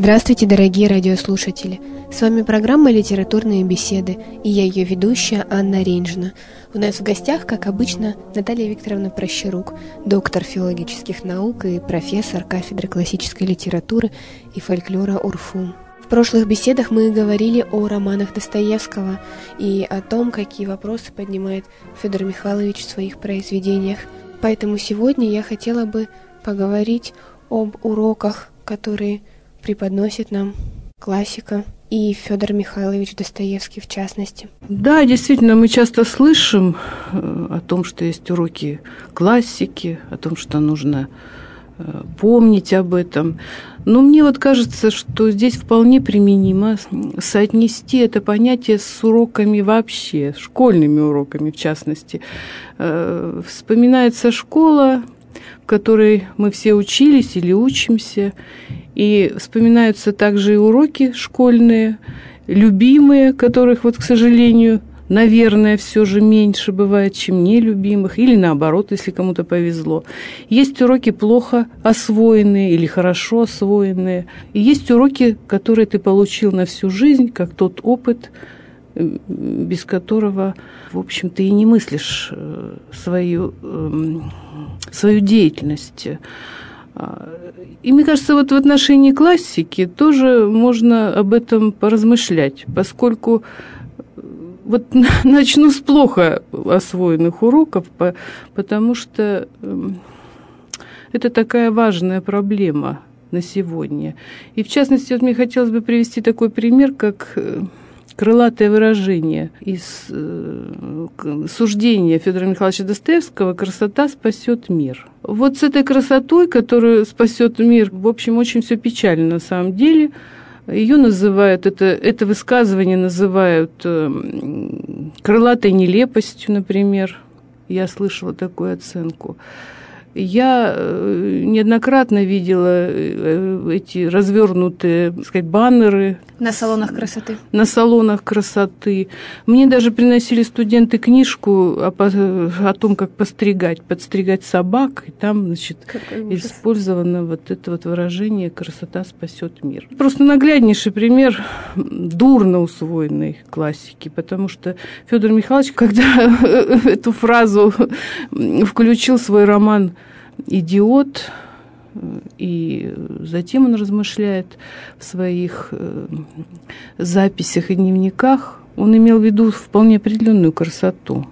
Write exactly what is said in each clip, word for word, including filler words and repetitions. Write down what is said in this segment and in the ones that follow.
Здравствуйте, дорогие радиослушатели! С вами программа «Литературные беседы» и я ее ведущая Анна Рейнжина. У нас в гостях, как обычно, Наталья Викторовна Прощарук, доктор филологических наук и профессор кафедры классической литературы и фольклора УрФУ. В прошлых беседах мы говорили о романах Достоевского и о том, какие вопросы поднимает Федор Михайлович в своих произведениях. Поэтому сегодня я хотела бы поговорить об уроках, которые преподносит нам классика и Федор Михайлович Достоевский в частности. Да, действительно, мы часто слышим о том, что есть уроки классики, о том, что нужно помнить об этом. Но мне вот кажется, что здесь вполне применимо соотнести это понятие с уроками вообще, школьными уроками в частности. Вспоминается школа, в которой мы все учились или учимся, и вспоминаются также и уроки школьные, любимые, которых, вот, к сожалению, наверное, все же меньше бывает, чем нелюбимых, или наоборот, если кому-то повезло. Есть уроки плохо освоенные или хорошо освоенные, и есть уроки, которые ты получил на всю жизнь, как тот опыт, без которого, в общем, ты и не мыслишь свою, свою деятельность. И мне кажется, вот в отношении классики тоже можно об этом поразмышлять, поскольку вот начну с плохо освоенных уроков, потому что это такая важная проблема на сегодня. И в частности, вот мне хотелось бы привести такой пример, как крылатое выражение из э, суждения Федора Михайловича Достоевского «Красота спасет мир». Вот с этой красотой, которая спасет мир, в общем, очень все печально на самом деле. Ее называют, это, это высказывание называют э, крылатой нелепостью, например. Я слышала такую оценку. Я неоднократно видела эти развернутые, так сказать, баннеры. На салонах красоты. На салонах красоты. Мне даже приносили студенты книжку о, о том, как постригать, подстригать собак. И там, значит, использовано вот это вот выражение «красота спасет мир». Просто нагляднейший пример дурно усвоенной классики, потому что Федор Михайлович, когда эту фразу включил в свой роман «Идиот», и затем он размышляет в своих записях и дневниках, он имел в виду вполне определенную красоту.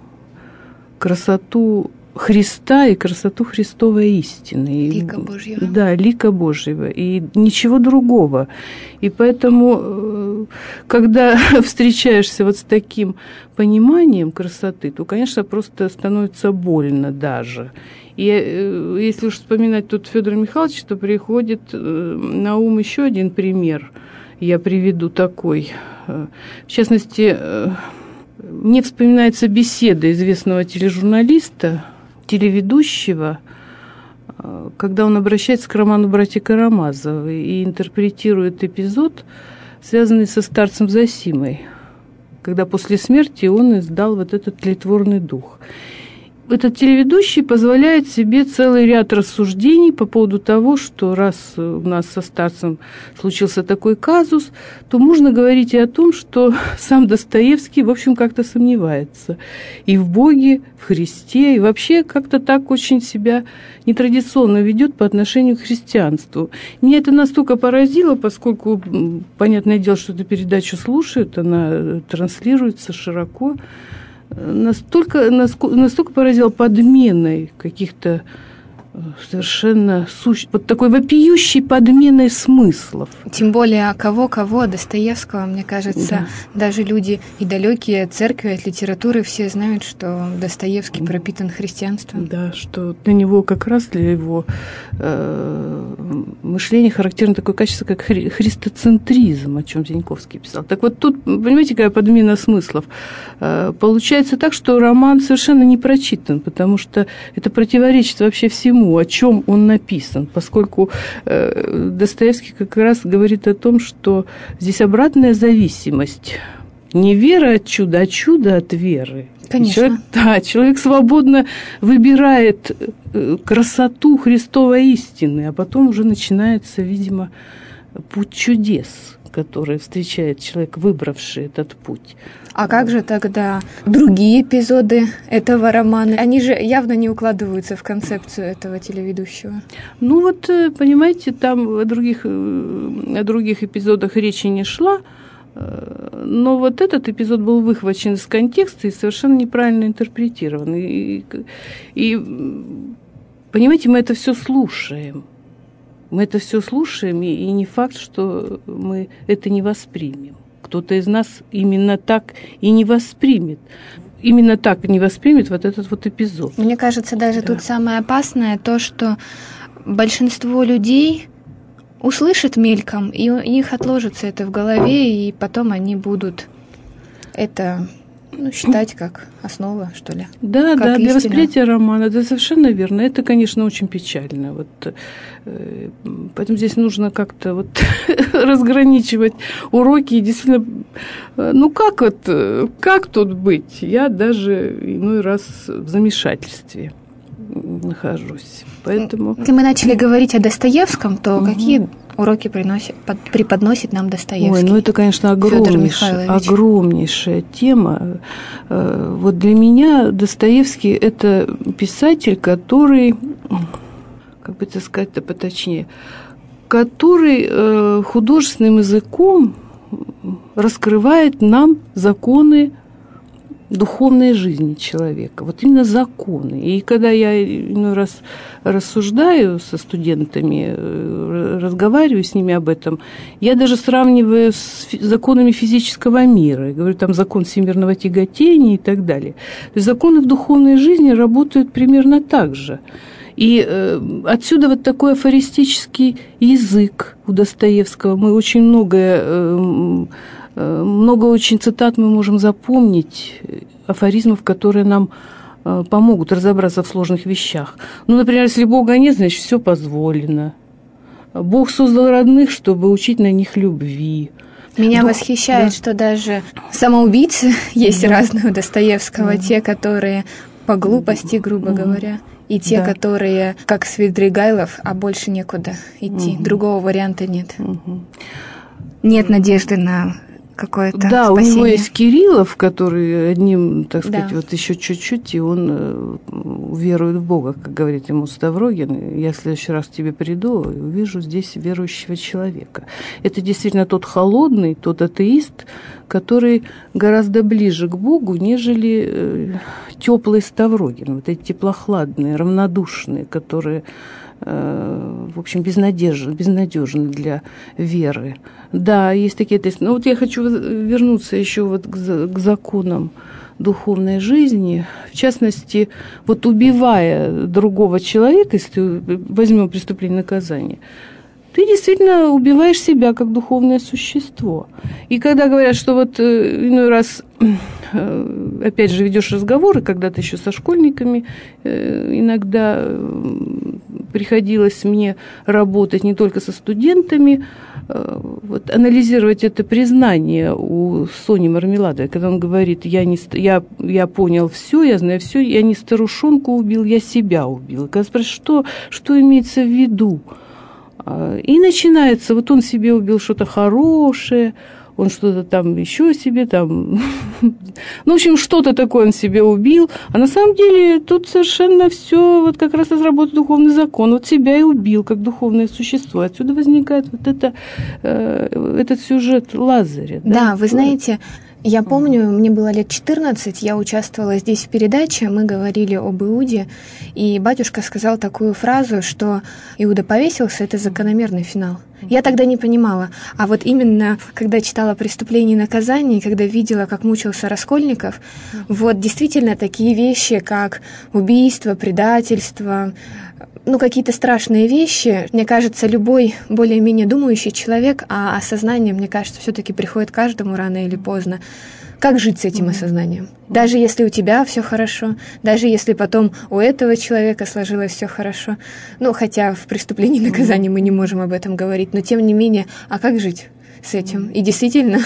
Красоту Христа и красоту Христовой истины. Лика Божьего. Да, лика Божьего. И ничего другого. И поэтому, когда встречаешься вот с таким пониманием красоты, то, конечно, просто становится больно даже. И если уж вспоминать тут Федора Михайловича, то приходит на ум еще один пример. Я приведу такой. В частности, мне вспоминается беседа известного тележурналиста, телеведущего, когда он обращается к роману «Братья Карамазовы» и интерпретирует эпизод, связанный со старцем Зосимой, когда после смерти он издал вот этот тлетворный дух. Этот телеведущий позволяет себе целый ряд рассуждений по поводу того, что раз у нас со старцем случился такой казус, то можно говорить и о том, что сам Достоевский, в общем, как-то сомневается и в Боге, в Христе, и вообще как-то так очень себя нетрадиционно ведет по отношению к христианству. Меня это настолько поразило, поскольку, понятное дело, что эту передачу слушают, она транслируется широко, Настолько, настолько поразил подменой каких-то совершенно сущ... под такой вопиющей подменой смыслов. Тем более кого-кого, Достоевского, мне кажется, да. Даже люди и далекие от церкви, от литературы, все знают, что Достоевский пропитан христианством. Да, что для него как раз, для его э, мышления характерно такое качество, как хри- христоцентризм, о чем Зиньковский писал. Так вот тут, понимаете, какая подмена смыслов. Э, получается так, что роман совершенно не прочитан, потому что это противоречит вообще всему, о чем он написан, поскольку э, Достоевский как раз говорит о том, что здесь обратная зависимость. Не вера от чуда, а чудо от веры. Конечно. Человек, да, человек свободно выбирает красоту Христовой истины, а потом уже начинается, видимо, путь чудес, который встречает человек, выбравший этот путь. А как же тогда другие эпизоды этого романа? Они же явно не укладываются в концепцию этого телеведущего. Ну вот, понимаете, там о других, о других эпизодах речи не шла, но вот этот эпизод был выхвачен из контекста и совершенно неправильно интерпретирован. И, и понимаете, мы это все слушаем. Мы это все слушаем, и, и не факт, что мы это не воспримем. Кто-то из нас именно так и не воспримет. Именно так не воспримет вот этот вот эпизод. Мне кажется, даже да. тут самое опасное то, что большинство людей услышат мельком, и у них отложится это в голове, и потом они будут это ну, считать как основа, что ли. Да, как да, истина. Для восприятия романа, это совершенно верно. Это, конечно, очень печально. Вот, э, поэтому здесь нужно как-то вот разграничивать уроки. И действительно, ну как вот, как тут быть? Я даже иной раз в замешательстве нахожусь. Поэтому... Если мы начали говорить о Достоевском, то угу. какие уроки приносит, под, преподносит нам Достоевский? Ой, ну это, конечно, огромнейшая, огромнейшая тема. Вот для меня Достоевский – это писатель, который, как бы это сказать-то поточнее, который художественным языком раскрывает нам законы духовной жизни человека, вот именно законы. И когда я иной раз рассуждаю со студентами, разговариваю с ними об этом, я даже сравниваю с законами физического мира. Я говорю, там закон всемирного тяготения и так далее. То есть законы в духовной жизни работают примерно так же. И э, отсюда вот такой афористический язык у Достоевского. Мы очень многое... Э, Много очень цитат мы можем запомнить, афоризмов, которые нам помогут разобраться в сложных вещах. Ну, например, если Бога нет, значит, все позволено. Бог создал родных, чтобы учить на них любви. Меня Дух... восхищает, да. что даже самоубийцы есть да. разные у Достоевского. Да. Те, которые по глупости, грубо угу. говоря, и те, да. которые, как Свидригайлов, а больше некуда идти. Угу. Другого варианта нет. Угу. Нет надежды на... какое-то да, спасение. У него есть Кириллов, который одним, так сказать, да. вот еще чуть-чуть, и он верует в Бога, как говорит ему Ставрогин. Я в следующий раз к тебе приду и увижу здесь верующего человека. Это действительно тот холодный, тот атеист, который гораздо ближе к Богу, нежели теплый Ставрогин. Вот эти теплохладные, равнодушные, которые... в общем, безнадежны, безнадежны для веры. Да, есть такие тесты. Но вот я хочу вернуться еще вот к, к законам духовной жизни. В частности, вот убивая другого человека, если возьмем преступление и наказание, ты действительно убиваешь себя как духовное существо. И когда говорят, что вот иной раз, опять же, ведешь разговоры, когда-то еще со школьниками, иногда приходилось мне работать не только со студентами, вот, анализировать это признание у Сони Мармеладовой, когда он говорит, я, не, я, я понял все, я знаю все, я не старушонку убил, я себя убил. Когда спрашивают, что, что имеется в виду? И начинается, вот он себе убил что-то хорошее, он что-то там еще себе там... Ну, в общем, что-то такое он себе убил. А на самом деле тут совершенно все вот как раз разработан духовный закон. Вот себя и убил, как духовное существо. Отсюда возникает вот это, э, этот сюжет Лазаря. Да, да, вы знаете... Я помню, мне было лет четырнадцать, я участвовала здесь в передаче, мы говорили об Иуде, и батюшка сказал такую фразу, что Иуда повесился, это закономерный финал. Я тогда не понимала, а вот именно, когда читала «Преступление и наказание», когда видела, как мучился Раскольников, вот действительно такие вещи, как убийство, предательство, ну, какие-то страшные вещи, мне кажется, любой более-менее думающий человек, а осознание, мне кажется, все-таки приходит каждому рано или поздно. Как жить с этим осознанием? Даже если у тебя все хорошо, даже если потом у этого человека сложилось все хорошо. Ну, хотя в «Преступлении и наказании» мы не можем об этом говорить, но тем не менее, а как жить с этим? И действительно,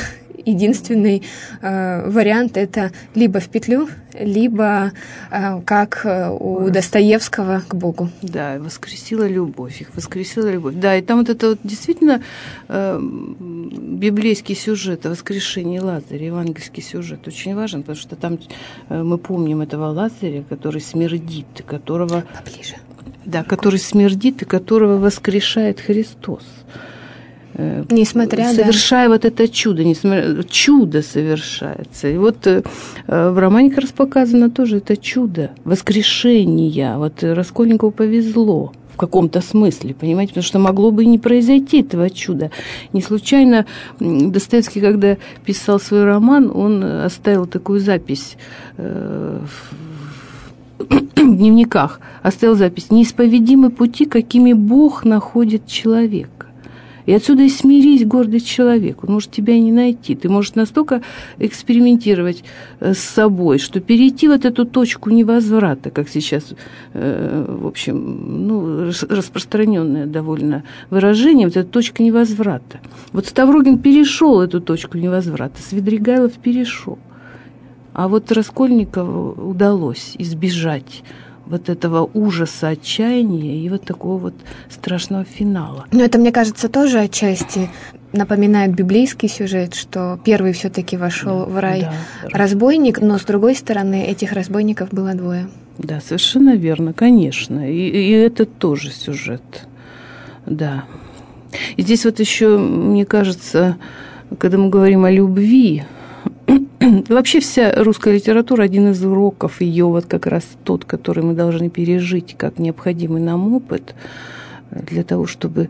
единственный э, вариант — это либо в петлю, либо э, как э, у Достоевского к Богу. Да, воскресила любовь, их воскресила любовь. Да, и там вот это вот действительно э, библейский сюжет о воскрешении Лазаря, евангельский сюжет очень важен, потому что там э, мы помним этого Лазаря, который смердит, которого... Поближе. Да, который смердит и которого воскрешает Христос. Несмотря, совершая да. вот это чудо, несмотря, чудо совершается. И вот э, в романе как раз показано тоже это чудо воскрешения. Вот Раскольникову повезло в каком-то смысле, понимаете, потому что могло бы и не произойти этого чуда. Не случайно Достоевский, когда писал свой роман, он оставил такую запись э, в дневниках, оставил запись: «Неисповедимы пути, какими Бог находит человека». И отсюда и смирись, гордый человек. Он может тебя и не найти. Ты можешь настолько экспериментировать с собой, что перейти вот эту точку невозврата, как сейчас, в общем, ну, распространенное довольно выражение, вот эта точка невозврата. Вот Ставрогин перешел эту точку невозврата, Свидригайлов перешел. А вот Раскольникову удалось избежать вот этого ужаса, отчаяния и вот такого вот страшного финала. Но это, мне кажется, тоже отчасти напоминает библейский сюжет, что первый все-таки вошел да, в рай да, разбойник, но с другой стороны этих разбойников было двое. Да, совершенно верно, конечно. И, и это тоже сюжет. Да. И здесь вот еще, мне кажется, когда мы говорим о любви, вообще вся русская литература, один из уроков ее, вот как раз тот, который мы должны пережить как необходимый нам опыт для того, чтобы,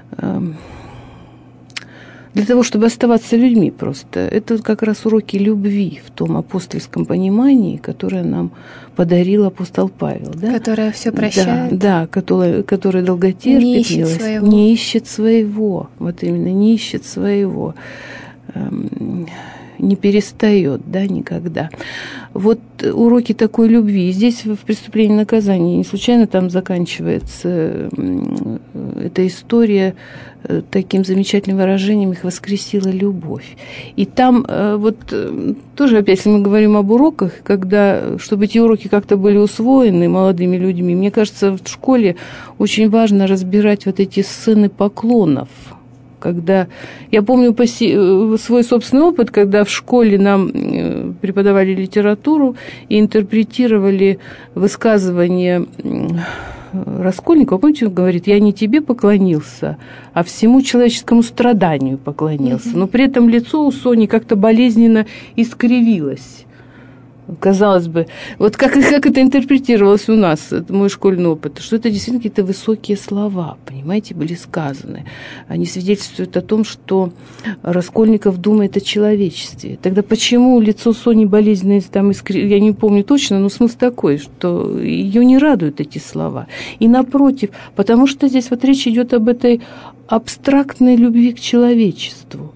для того, чтобы оставаться людьми просто. Это как раз уроки любви в том апостольском понимании, которое нам подарил апостол Павел. Да? Которое все прощает. Да, да, которое, которое долготерпит, не ищет своего. Не ищет своего. Вот именно, не ищет своего. Не перестает, да, никогда. Вот уроки такой любви. Здесь в «Преступлении и наказании» не случайно там заканчивается эта история таким замечательным выражением: их воскресила любовь. И там вот тоже, опять, если мы говорим об уроках, когда, чтобы эти уроки как-то были усвоены молодыми людьми, мне кажется, в школе очень важно разбирать вот эти сцены поклонов. Когда я помню свой собственный опыт, когда в школе нам преподавали литературу и интерпретировали высказывание Раскольникова. Помните, он говорит: я не тебе поклонился, а всему человеческому страданию поклонился. Но при этом лицо у Сони как-то болезненно искривилось. Казалось бы, вот как, как это интерпретировалось у нас, это мой школьный опыт, что это действительно какие-то высокие слова, понимаете, были сказаны. Они свидетельствуют о том, что Раскольников думает о человечестве. Тогда почему лицо Сони болезненное, там, я не помню точно, но смысл такой, что ее не радуют эти слова. И напротив, потому что здесь вот речь идет об этой абстрактной любви к человечеству.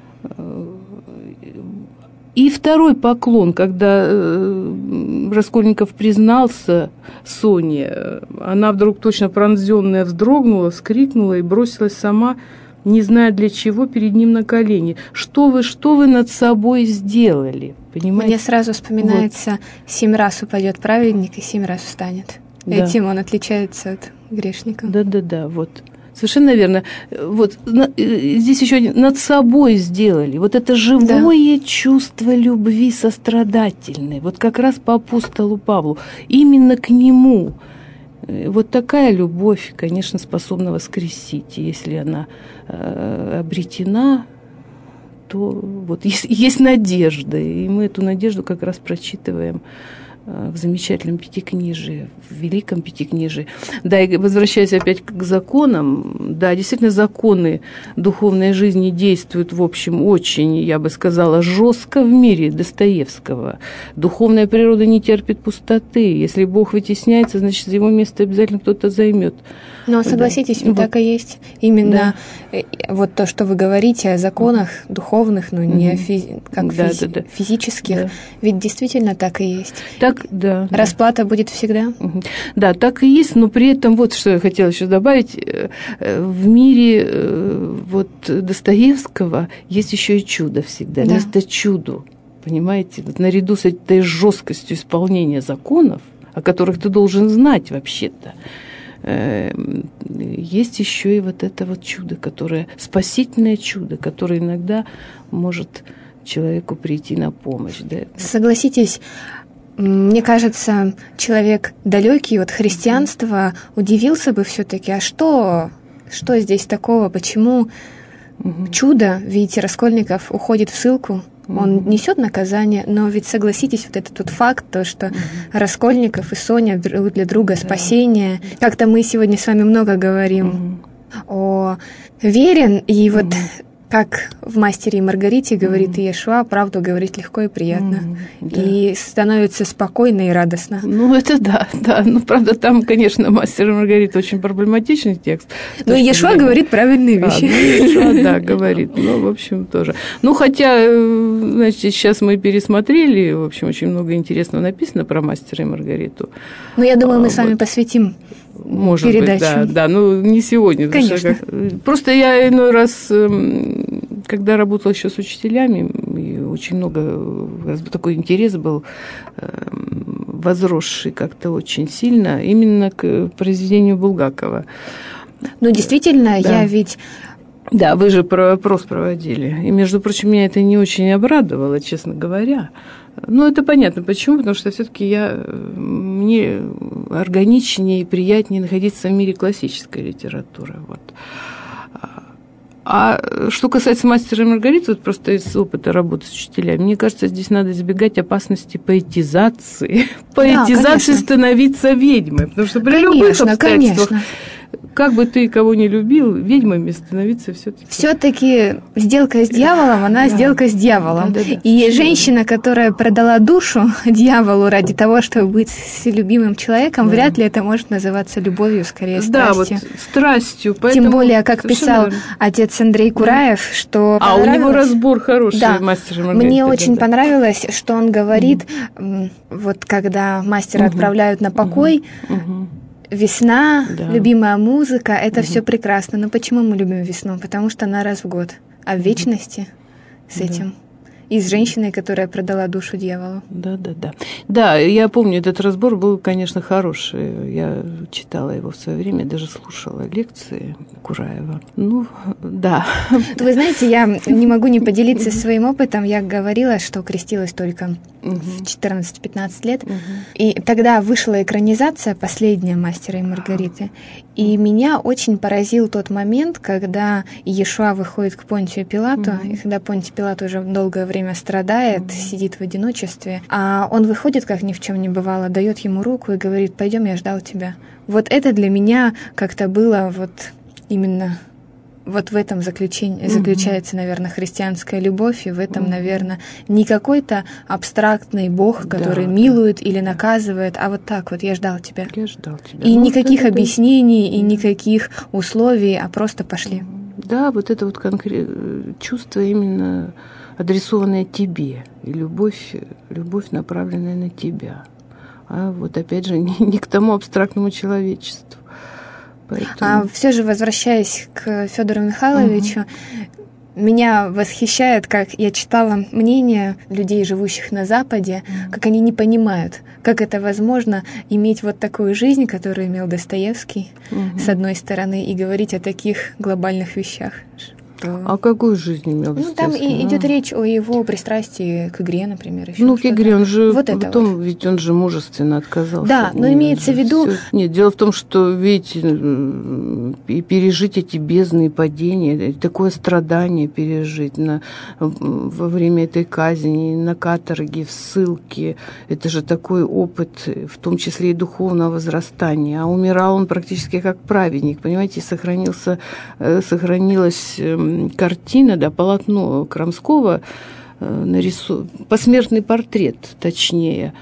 И второй поклон, когда э, Раскольников признался Соне, она вдруг точно пронзённая вздрогнула, вскрикнула и бросилась сама, не зная для чего, перед ним на колени. Что вы, что вы над собой сделали? Понимаете? Мне сразу вспоминается: вот. Семь раз упадет праведник и семь раз встанет. Да. Этим он отличается от грешника. Да-да-да, вот. Совершенно верно. Вот здесь еще один, над собой сделали. Вот это живое да. чувство любви сострадательной. Вот как раз по апостолу Павлу. Именно к нему. Вот такая любовь, конечно, способна воскресить. Если она э, обретена, то вот есть, есть надежда. И мы эту надежду как раз прочитываем в замечательном пятикнижии, в великом пятикнижии. Да, и возвращаясь опять к законам, да, действительно, законы духовной жизни действуют, в общем, очень, я бы сказала, жестко в мире Достоевского. Духовная природа не терпит пустоты. Если Бог вытесняется, значит, его место обязательно кто-то займет. Но согласитесь, да. так и есть. Именно да. вот то, что вы говорите о законах духовных, но не mm-hmm. о физи- как да, физи- да, да. физических, да. ведь действительно так и есть. Так так, да, расплата да. будет всегда. Да, так и есть, но при этом вот что я хотела еще добавить. В мире вот Достоевского есть еще и чудо всегда, да. Место чуду, понимаете? Вот наряду с этой жесткостью исполнения законов, о которых ты должен знать вообще-то, есть еще и вот это вот чудо, которое, спасительное чудо, которое иногда может человеку прийти на помощь. Да? Согласитесь, мне кажется, человек далекий от христианства удивился бы все-таки, а что, что здесь такого, почему угу. чудо, видите, Раскольников уходит в ссылку, он mm-hmm. несет наказание, но ведь согласитесь, вот этот вот факт, то, что mm-hmm. Раскольников и Соня берут для друга yeah. спасение. Как-то мы сегодня с вами много говорим mm-hmm. о вере, и mm-hmm. вот как в «Мастере и Маргарите» говорит mm-hmm. Иешуа, правду говорить легко и приятно. Mm-hmm. Да. И становится спокойно и радостно. Ну, это да, да. Ну, правда, там, конечно, «Мастер и Маргарита» очень проблематичный текст. Но Иешуа говорит правильные вещи. А, ну, Иешуа, да, говорит. Ну, в общем, тоже. Ну, хотя, значит, сейчас мы пересмотрели, в общем, очень много интересного написано про «Мастера и Маргариту». Ну, я думаю, мы а, с вами вот. посвятим Может передачу. Быть, да, да, ну не сегодня. Конечно. Как... Просто я иной раз, когда работала еще с учителями, и очень много, такой интерес был возросший как-то очень сильно именно к произведению Булгакова. Ну, действительно, да. я ведь... Да, вы же про опрос проводили. И, между прочим, меня это не очень обрадовало, честно говоря. Ну, это понятно. Почему? Потому что все-таки я, мне органичнее и приятнее находиться в мире классической литературы. Вот. А что касается «Мастера и Маргариты», вот просто из опыта работы с учителями, мне кажется, здесь надо избегать опасности поэтизации. Поэтизации, да, становиться ведьмой. Потому что при конечно, любых обстоятельствах... Конечно. Как бы ты кого ни любил, ведьмами становиться все-таки. Все-таки сделка с дьяволом, она да. сделка с дьяволом. Да, да, да. И женщина, которая продала душу дьяволу ради того, чтобы быть с любимым человеком, да. вряд ли это может называться любовью, скорее страстью. Да, вот страстью. Поэтому тем более, как писал верно. Отец Андрей Кураев, да. что... А у него разбор хороший, да. «Мастер и Маргарита». Мне очень да. понравилось, что он говорит, угу. вот когда мастера угу. отправляют на покой, угу. весна, да. любимая музыка, это угу. все прекрасно. Но почему мы любим весну? Потому что она раз в год. А в вечности с да. этим. И с женщиной, которая продала душу дьяволу. Да, да, да. Да, я помню, этот разбор был, конечно, хороший. Я читала его в свое время, даже слушала лекции Кураева. Ну, да. Вы знаете, я не могу не поделиться своим опытом. Я говорила, что крестилась только угу. в четырнадцать-пятнадцать лет. Угу. И тогда вышла экранизация последняя «Мастера и Маргариты». И меня очень поразил тот момент, когда Иешуа выходит к Понтию Пилату, угу. и когда Понтий Пилат уже долгое время страдает, угу. сидит в одиночестве, а он выходит, как ни в чем не бывало, дает ему руку и говорит: «Пойдем, я ждал тебя». Вот это для меня как-то было вот именно... Вот в этом заключение, угу. заключается, наверное, христианская любовь, и в этом, угу. наверное, не какой-то абстрактный Бог, который да, милует да. или наказывает, а вот так вот: «Я ждал тебя». Я ждал тебя. И ну, никаких вот объяснений, это... и никаких условий, а просто пошли. Да, вот это вот конкрет... чувство именно адресованное тебе, и любовь, любовь, направленная на тебя. А вот опять же не, не к тому абстрактному человечеству. Поэтому... А все же, возвращаясь к Федору Михайловичу, угу. меня восхищает, как я читала мнение людей, живущих на Западе, угу. как они не понимают, как это возможно иметь вот такую жизнь, которую имел Достоевский, угу. с одной стороны, и говорить о таких глобальных вещах. А какую жизнь имел? Ну, там и идет речь о его пристрастии к игре, например. Еще ну, к игре он же вот потом, вот. ведь он же мужественно отказался. Да, но имеется в виду... Всё. Нет, дело в том, что ведь и пережить эти бездны и падения, такое страдание пережить на, во время этой казни, на каторге, в ссылке, это же такой опыт, в том числе и духовного возрастания. А умирал он практически как праведник, понимаете, сохранился, сохранилась картина, да, полотно Крамского, нарису... посмертный портрет, точнее.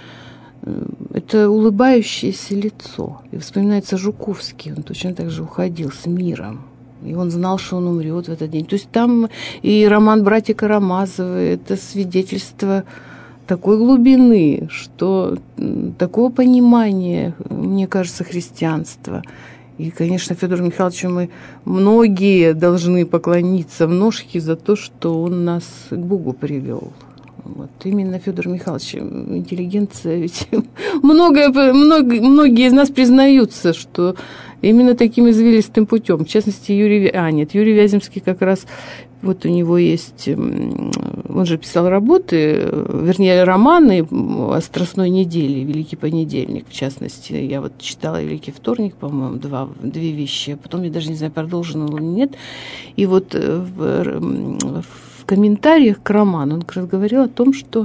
Это улыбающееся лицо. И вспоминается Жуковский, он точно так же уходил с миром. И он знал, что он умрет в этот день. То есть там и роман «Братья Карамазовы» — это свидетельство такой глубины, что такого понимания, мне кажется, христианства. И, конечно, Федору Михайловичу мы многие должны поклониться в ножки за то, что он нас к Богу привел. Вот. Именно Федор Михайлович, интеллигенция, ведь многое, много, многие из нас признаются, что именно таким извилистым путем. В частности, Юрий, а нет, Юрий Вяземский как раз, вот у него есть, он же писал работы, вернее, романы о Страстной неделе, Великий понедельник, в частности. Я вот читала Великий вторник, по-моему, два, две вещи, а потом я даже не знаю, продолжен он или нет. И вот в, в комментариях к роману он как раз говорил о том, что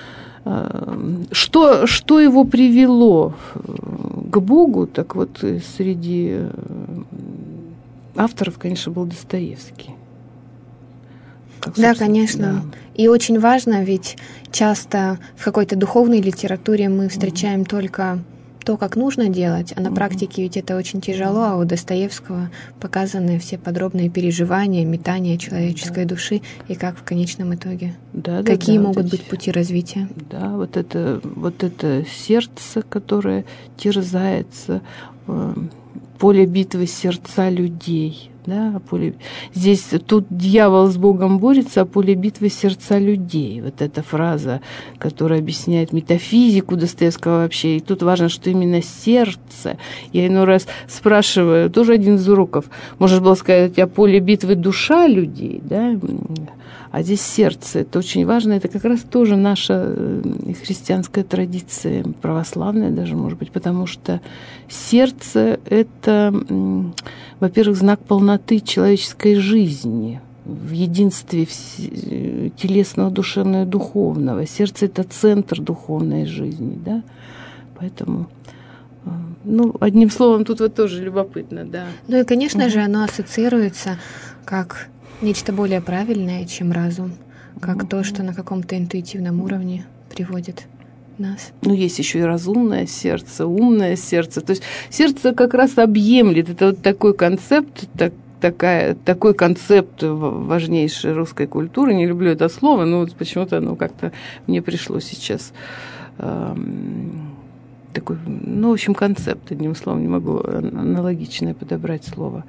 Что, что его привело к Богу, так вот среди авторов, конечно, был Достоевский. Как, да, конечно. Да. И очень важно, ведь часто в какой-то духовной литературе мы встречаем mm-hmm. только то, как нужно делать, а на mm-hmm. практике ведь это очень тяжело, а у Достоевского показаны все подробные переживания, метания человеческой да. души и как в конечном итоге. Да, Какие да, могут вот быть эти, пути развития? Да, вот это, вот это сердце, которое терзается, э, поле битвы сердца людей. Да, поле... Здесь тут дьявол с Богом борется, а поле битвы сердца людей. Вот эта фраза, которая объясняет метафизику Достоевского вообще. И тут важно, что именно сердце. Я иной раз спрашиваю, тоже один из уроков, можно было сказать о поле битвы душа людей, да, а здесь сердце. Это очень важно. Это как раз тоже наша христианская традиция, православная даже, может быть, потому что сердце – это, во-первых, знак полноты человеческой жизни в единстве телесного, душевного и духовного. Сердце – это центр духовной жизни, да, поэтому… Ну, одним словом, тут вот тоже любопытно, да. Ну и, конечно угу. же, оно ассоциируется как нечто более правильное, чем разум, как угу. то, что на каком-то интуитивном уровне приводит нас. Ну, есть еще и разумное сердце, умное сердце. То есть сердце как раз объемлет. Это вот такой концепт, так, такая, такой концепт важнейшей русской культуры. Не люблю это слово, но вот почему-то оно как-то мне пришло сейчас. Эм, такой, ну, в общем, концепт, одним словом, не могу аналогичное подобрать слово.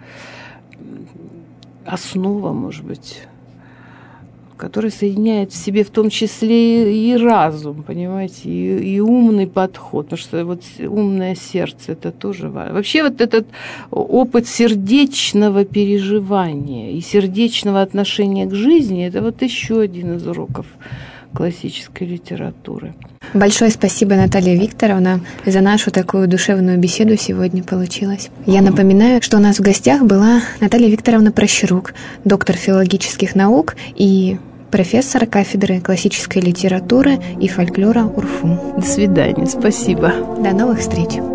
Основа, может быть, которая соединяет в себе в том числе и разум, понимаете, и, и умный подход, потому что вот умное сердце – это тоже важно. Вообще вот этот опыт сердечного переживания и сердечного отношения к жизни – это вот еще один из уроков классической литературы. Большое спасибо, Наталья Викторовна, за нашу такую душевную беседу сегодня получилось. Я напоминаю, что у нас в гостях была Наталья Викторовна Прощерук, доктор филологических наук и профессор кафедры классической литературы и фольклора УрФУ. До свидания, спасибо. До новых встреч.